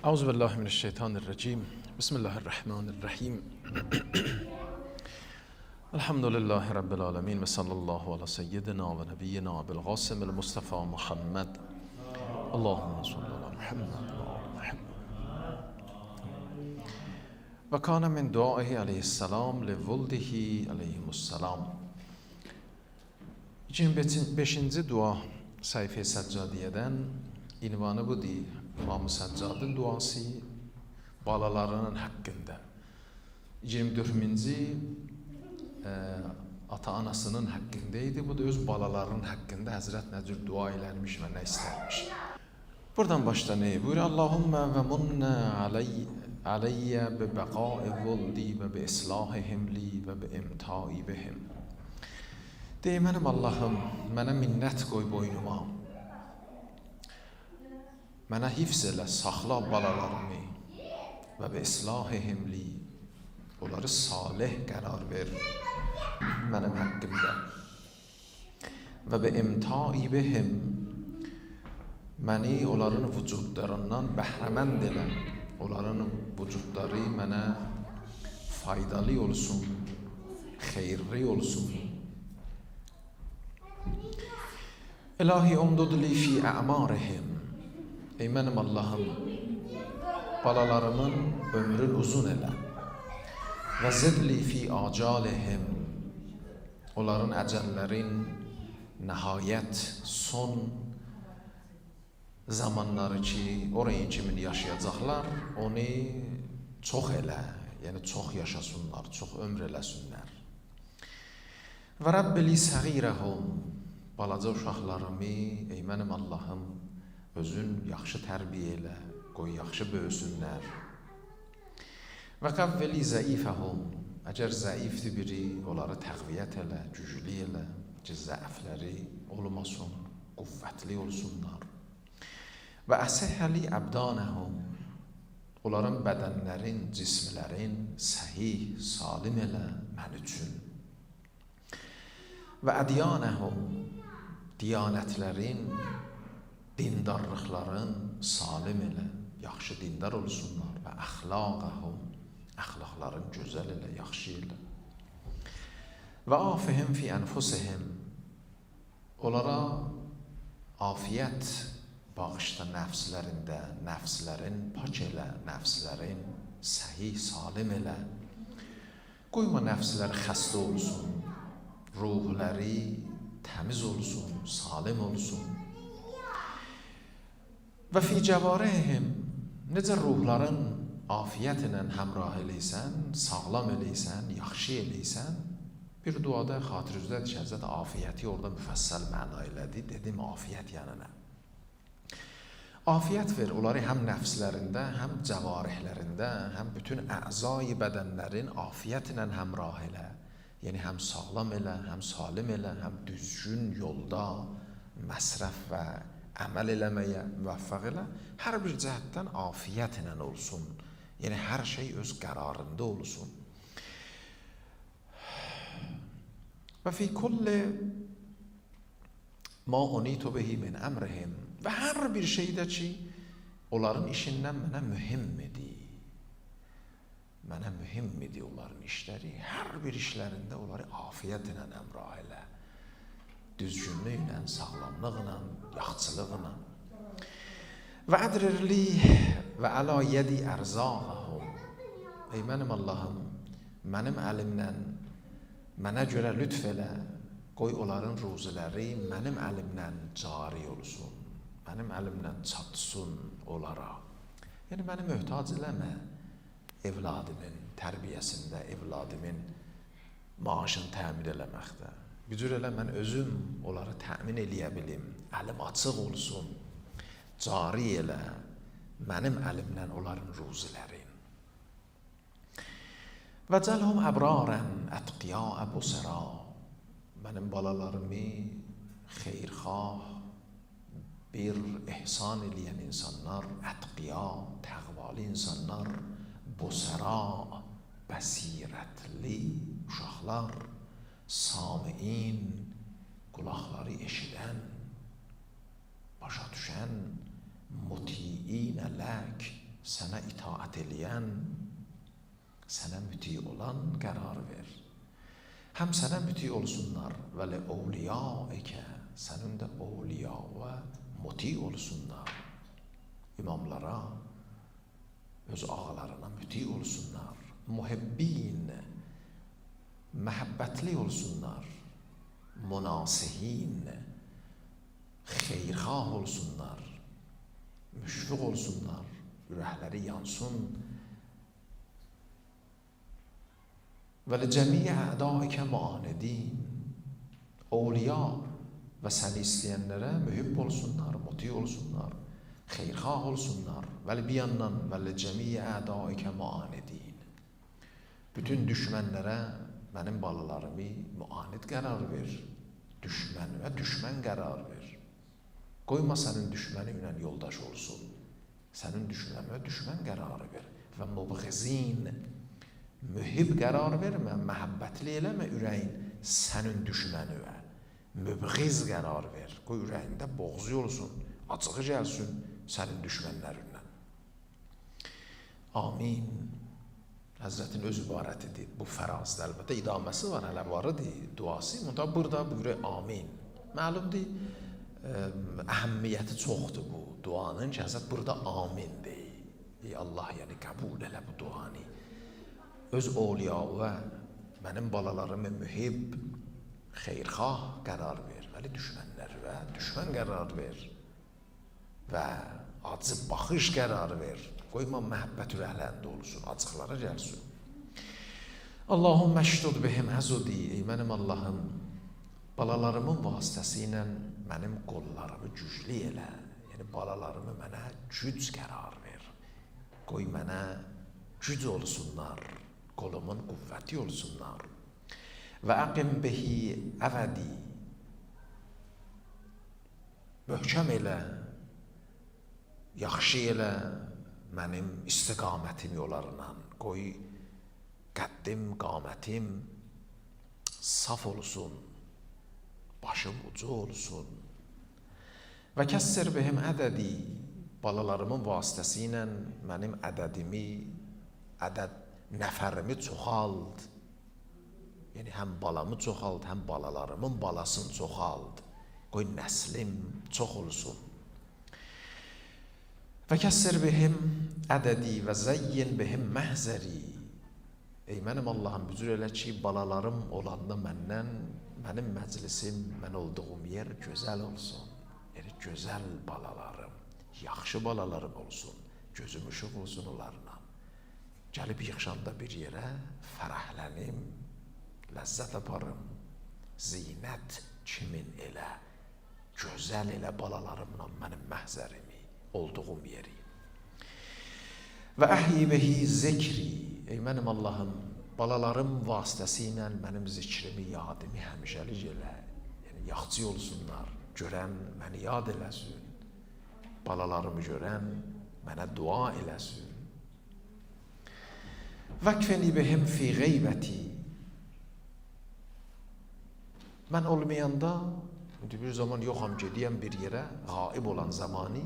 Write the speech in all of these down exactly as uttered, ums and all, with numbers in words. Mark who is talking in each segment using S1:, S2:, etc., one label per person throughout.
S1: أعوذ بالله من الشيطان الرجيم بسم الله الرحمن الرحيم الحمد لله رب العالمين وصلى الله على سيدنا ونبينا بالقاسم المصطفى محمد اللهم صل على محمد وآل محمد وكان من دعائه عليه السلام لولده عليهم السلام. yirmi beşinci dua sayfa Səccadiyədən ünvanı budur. İmam Səccadın duası balalarının haqqında. yirmi dördüncü e, ata-anasının haqqındaydı. Bu da öz balalarının haqqında Həzrət nə cür dua eləmiş və nə istərmiş. Buradan başda ne buyur? Allahümme ve munna aleyye bi beqa'i vuldi ve bi islahihim li ve bi imtai bihim. Deyim, mənim Allahım, mənə minnət qoy boynuma. Mənə hifz elə, saxla balalarımı və bi islahihim li. Onları salih qərar ver mənim haqqımda. Və bi imtai bihim. Məni onların vücudlarından bəhrəmənd elə. Onların vücudları mənə faydalı olsun, xeyirli olsun. İlahi umdud li fi a'marihim. Ey mənim Allahım, balalarımın ömrün uzun elə. Və zidli fi acalihim. Onların əcəllərin nəhayət son zamanları ki, orayın kimin yaşayacaqlar, onu çox elə, yəni çox yaşasınlar, çox ömr eləsinlər. Və Rabbili səğirəhum. Balaca uşaqlarımı, ey mənim Allahım, özün yaxşı tərbiyə elə, qoy yaxşı böyüsünlər. Və qavveli zəifəhum. Əgər zəifdir biri, onları təqviyyət elə, güclü elə, ki, zəifləri olmasın, qüvvətli olsunlar. Və əsəhəli əbdanəhum. Onların bədənlərin, cismlərin səhih, salim elə mən üçün. Və ədyanəhum. Diyanətlərin, dindarlıqların salim elə, yaxşı dindar olsunlar. Və əxlaqəhum. Əxlaqların gözəl elə, yaxşı elə. Və afihim fi ənfusihim. Onlara afiyət bağışda nəfslərində, nəfslərin pak elə, nəfslərin səhih, salim elə. Qoyma nəfslər xəstə olsun, ruhları təmiz olsun, salim olsun. Və fi cəvarihim. Necə ruhların afiyət ilə həmrah eləysən, sağlam eləysən, yaxşı eləysən, bir duada xatirüzdədir ki, Həzrət afiyəti orada müfəssəl məna elədi. Dedim, afiyət yəni nə? Afiyət ver, onları həm nəfslərində, həm cəvarihlərində, həm bütün əzai bədənlərin afiyət ilə həmrah elə. Yəni, həm sağlam elə, həm salim elə, həm düzgün yolda məsrəf və əməl eləməyə müvəffəq elə. Hər bir cəhətdən afiyət ilə olsun. Yəni, hər şey öz qərarında olsun. Və fi kulli ma unitu bihi min əmrihim. Və hər bir şeydə ki, onların işindən mənə mühimmidir. Mənə mühimmidir onların işləri. Hər bir işlərində onları afiyət ilə əmrah elə. Düzgünlüklə, sağlamlıqla, yaxçılıqla. Və ədrirli və əla yedi ərzağəhum. Ey mənim Allahım, mənim əlimlə mənə görə lütf elə. Qoy onların ruziləri mənim əlimlə cari olsun. Mənim əlimlə çatsın onlara. Yəni, məni möhtac eləmə. Evladımın tərbiyəsində, evladımın maaşını təmin eləməkdə. Gücür elə mən özüm onları təmin eləyə bilim, əlim açıq olsun, cari elə, mənim əlimlə onların ruzilərin. Və cəlhum əbrarən ətqiya busra. Mənim balalarımı xeyrxah, bir ihsan eləyən insanlar, ətqiya, təqvalı insanlar, busra, bəsirətli uşaqlar, samiin, qulaqları eşidən, başa düşən, mutiinə lək, sənə itaat eləyən, sənə müti olan qərar ver. Həm sənə müti olsunlar və li əvliyaikə, sənin də əvliyaya müti olsunlar. İmamlara, öz ağalarına müti olsunlar. Muhibbin, məhəbbətli olsunlar. Münasihin, xeyrxah olsunlar. Müşfiq olsunlar. Ürəkləri yansın. Və li cəmiyə ədaikə muanidin, əvliya və səni istəyənlərə mühib olsunlar, muti olsunlar, xeyrxah olsunlar. Və li bir yandan və li cəmiyə ədaikə muanidin, bütün düşmənlərə mənim balalarımı muanid qərar ver, düşmənə düşmən qərar ver. Qoyma sənin düşməninlə yoldaş olsun, sənin düşmənə düşmən qərarı ver. Və mubğizin, mühib qərar vermə, məhəbbətli eləmə ürəyin sənin düşmənivə. Mübğiz qərar ver, qoy ürəyində boğzu olsun, acığı gəlsin sənin düşmənlərindən. Amin. Həzrətin öz ibarətidir, bu fərazdır. Əlbəttə idaməsi var, hələ varıdır, duası. Mutta burada buyuruyor amin. Məlumdur, əhəmmiyyəti çoxdur bu duanın ki, Həzrət burada amin deyil. Ey Allah, yəni qəbul elə bu duanı. Öz əvliyaya, mənim balalarımı mühib, xeyrxah qərar ver. Vəli düşmənlərə düşmən qərar ver. Və acı baxış qərar ver. Qoyma məhəbbət ürəklərində olsun, acıqlara gəlsin. Allahümmə şdud bihim əzudi, ey mənim Allahım, balalarımın vasitəsi ilə mənim qollarımı güclü elə. Yəni balalarımı mənə güc qərar ver. Qoy mənə güc olsunlar, qolumun qüvvəti olsunlar. Və əqim bihi əvədi, möhkəm elə, yaxşı elə, mənim istiqamətim yollarından. Qoy qəddim, qamətim saf olsun, başım ucu olsun. Və kəssir bihim ədədi, balalarımın vasitəsi ilə mənim ədədimi, ədəd nəfərimi çoxald. Yəni həm balamı çoxald, həm balalarımın balasını çoxald. Qoy nəslim çox olsun. Və kəssir bihim ədədi və zəyyin bihim məhzəri. Ey mənim Allahım, bücür elə ki, balalarım olanda məndən, mənim məclisim, mən olduğum yer gözəl olsun. Yəni, gözəl balalarım, yaxşı balalarım olsun, gözüm ışıq olsun onlarla. Gəlib yıxşanda bir yerə fərəhlənim, ləzzət aparım, zinət kimin elə, gözəl elə balalarımla mənim məhzərimi, olduğum yeri. Və əhyi bihi zikri, ey mənim Allahım, balalarım vasitəsi ilə mənim zikrimi, yadımı həmişəlik elə, yəni yaxçı olsunlar, görən məni yad eləsin, balalarımı görən mənə dua eləsin. Vəkfəni bihim fi qeybəti, mən olmayanda, bir zaman yoxam, gediyəm bir yerə, qaib olan zamanı,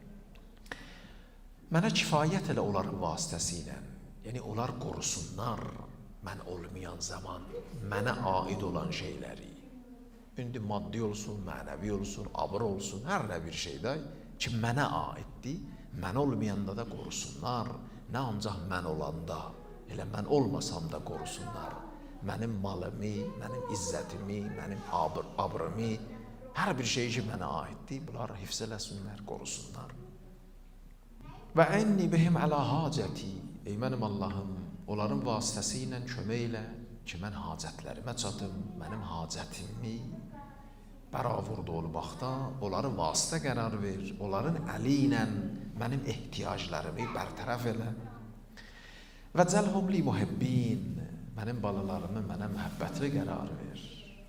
S1: mənə kifayət elə onların vasitəsi ilə, yəni onlar qorusunlar mən olmayan zaman mənə aid olan şeyləri. İndi maddi olsun, mənəvi olsun, abır olsun, hər nə bir şeydə ki, mənə aiddir, mən olmayanda da qorusunlar, nə ancaq mən olanda, elə mən olmasam da qorusunlar. Mənim malımı, mənim izzətimi, mənim abır, abrımı, hər bir şey ki, mənə aiddir, bunlar hifz eləsinlər, qorusunlar. Və ənni bihim ələ hacəti, ey mənim Allahım, onların vasitəsi ilə kömək elə ki, mən hacətlərimə çatım, mənim hacətimi bəravurda olmaqda onları vasitə qərar ver, onların əli ilə mənim ehtiyaclarımı bərtərəf elə. Və cəlhum li muhibbin, mənim balalarımı mənə məhəbbətli qərar ver,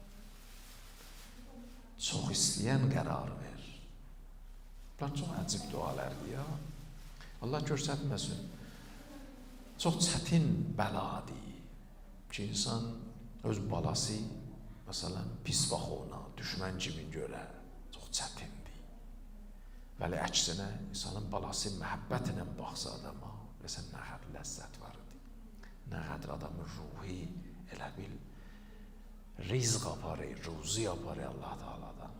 S1: çox istəyən qərar ver. Bunlar çox əcib dualardır ya. Allah görsətməsin. Çox çətin bəladır ki, insan öz balası, məsələn, pis bax ona, düşmən kimi görə, çox çətindir. Vəli əksinə insanın balası məhəbbətlə baxsa adama, desən nə qədər ləzzət var idi. Nə qədər adamın ruhi elə bil rizq aparır, ruzi aparır Allah Teala'dan.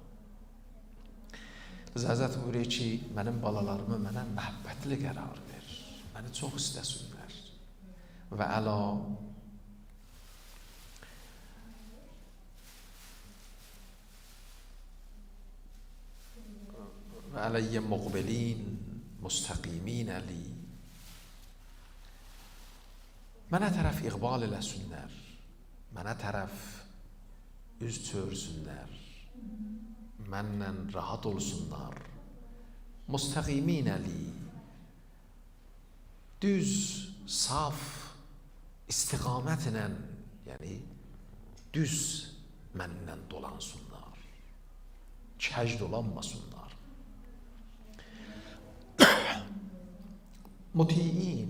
S1: Biz Həzrət buyuruyor ki, mənim balalarımı mənə məhəbbətli qərar ver, məni çox istəsinlər. Və əla və ələyyə muqbilin müstəqimin əli. Mənə tərəf iqbal eləsinlər, mənə tərəf üz çörsünlər, mənlə rahat olsunlar. Müstəqimin əli, düz, saf, istiqamətlə, yəni düz mənlə dolansınlar, kəc dolanmasınlar. Mutiyin,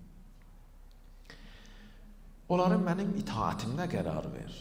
S1: onların mənim itaətimdə qərar ver.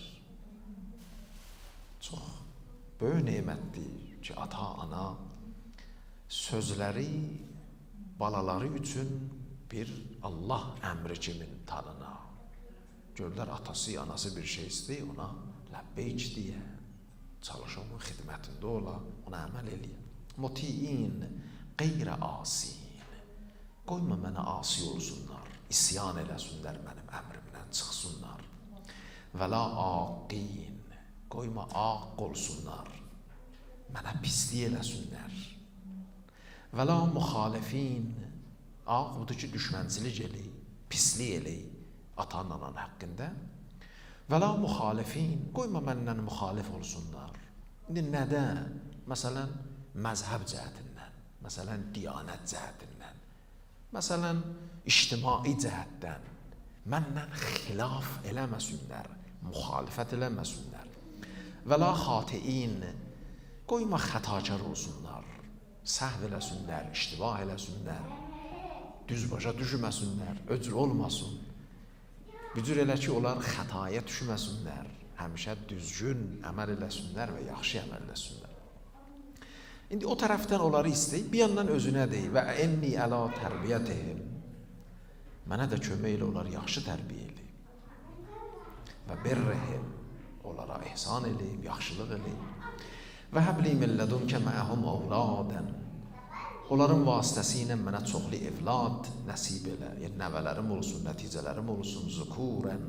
S1: Çox böyük nemətdir ki, ata-ana sözləri balaları üçün bir Allah əmri kimin tanına. Görürlər, atası, anası bir şey istəyir, ona ləbbeyk deyə, çalışa onun xidmətində ola, ona əməl eləyir. Mutiyin, qeyrə asin. Qoyma mənə asi olsunlar, isyan eləsinlər, mənim əmrimdən çıxsınlar. Və la aqin, qoyma aq olsunlar, mənə pislik eləsinlər. Və la müxalifin, aq budur ki, düşmənçilik eləyir, pislik eləyir ata-ananın haqqında. Və la müxalifin, qoyma məndən müxalif olsunlar. İndi nədə? Məsələn, məzhəb cəhətindən, məsələn, diyanət cəhətindən. Məsələn, ictimai cəhətdən məndən xilaf eləməsinlər, müxalifət eləməsinlər. Və la xatiin, qoyma xətakar olsunlar, səhv eləsinlər, iştibah eləsinlər, düz başa düşməsinlər, öcür olmasın. Bücür elə ki, onlar xətaya düşməsinlər, həmişə düzgün əməl eləsinlər və yaxşı əməl eləsinlər. İndi o tərəfdən onları istəyib, bir yandan özünə deyil və enni əla tərbiyyətihim, mənə də kömək elə onları yaxşı tərbiyə eləyib və birrihim, onlara ihsan eləyib, yaxşılıq eləyib və həbli millədunke məəhum avladən, onların vasitəsilə mənə çoxlu evlad nəsib elə, yəni nəvələrim olsun, nəticələrim olsun, zukurən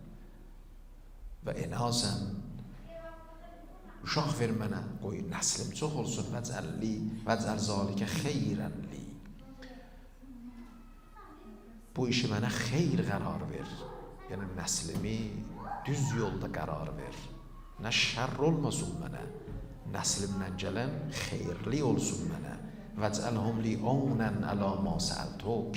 S1: və enazən. Uşaq ver mənə, qoy nəslim çox olsun, vəcəlli, vəcəl zalikə xeyrənli. Bu işi mənə xeyr qərar ver, yəni nəslimi düz yolda qərar ver. Nə şərr olmasın mənə, nəslimdən gələn xeyirli olsun mənə. Vəcəlhum li onən əla ma səəltuk.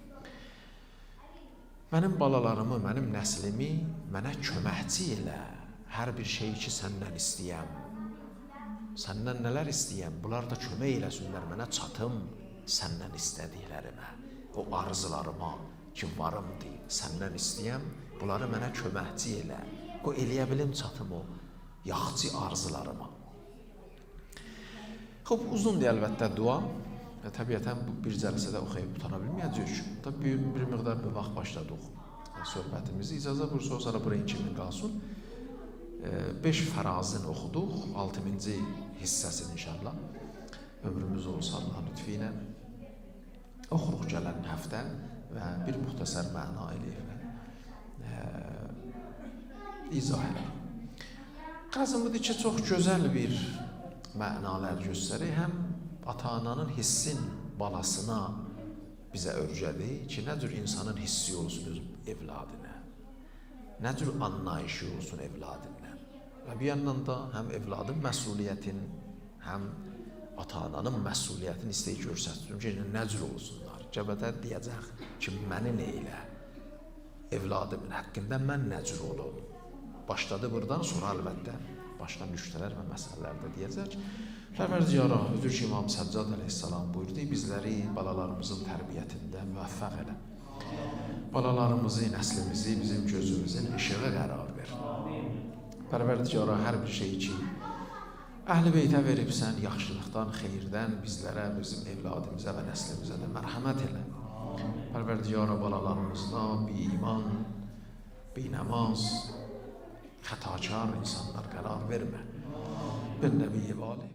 S1: Mənim balalarımı, mənim nəslimi mənə köməkçi elə. Hər bir şey ki, səndən istəyəm, səndən nələr istəyəm, bunlar da kömək eləsinlər mənə çatım səndən istədiklərimə, o arzularıma ki, varımdır, səndən istəyəm, bunları mənə köməkçi elə, o eləyə bilim çatım o yaxçı arzularıma. Xoş, uzundur əlbəttə dua, və təbiətən bir cəlsədə oxuyub tutana bilməyəcək, tabi bir miqdar bir vaxt başladıq söhbətimizi, icazə buyursa o sonra buraya kimin qalsın. Beş fərazin oxuduq, altıncı hissəsini inşallah, ömrümüz olsa Allah lütfi ilə oxuruq gələn həftə və bir müxtəsər məna eləyib izah eləyib. Qazımıdır ki, çox gözəl bir mənalar göstərir, həm ata-ananın hissin balasına bizə örgədir ki, nə cür insanın hissi olsun evladına, nə cür anlayışı olsun evladına. Və bir yandan da həm evladın məsuliyyətin, həm ata-ananın məsuliyyətini istəyir görsətsin ki, nə cür olsunlar. Cəbədə deyəcək ki, məni nə elə, evladımın haqqında mən nə cür olum. Başladı buradan, sonra əlbəttə başqa nüktələr və məsələlər də deyəcək. Pərvərdigara, özür ki, İmam Səccad əleyhissalam buyurdu, bizləri balalarımızın tərbiyyətində müvəffəq elə. Balalarımızı, nəslimizi bizim gözümüzün işığı qərar ver. Pərvərdigara, hər bir şey ki, Əhl-i beytə veribsən yaxşılıqdan, xeyirdən bizlərə, bizim evladımıza və nəslimizə də mərhəmət elə. Pərverdigara balalarımızda bi iman, bi namaz, xətakar insanlar qərar vermə. Bir nəbi-i vali.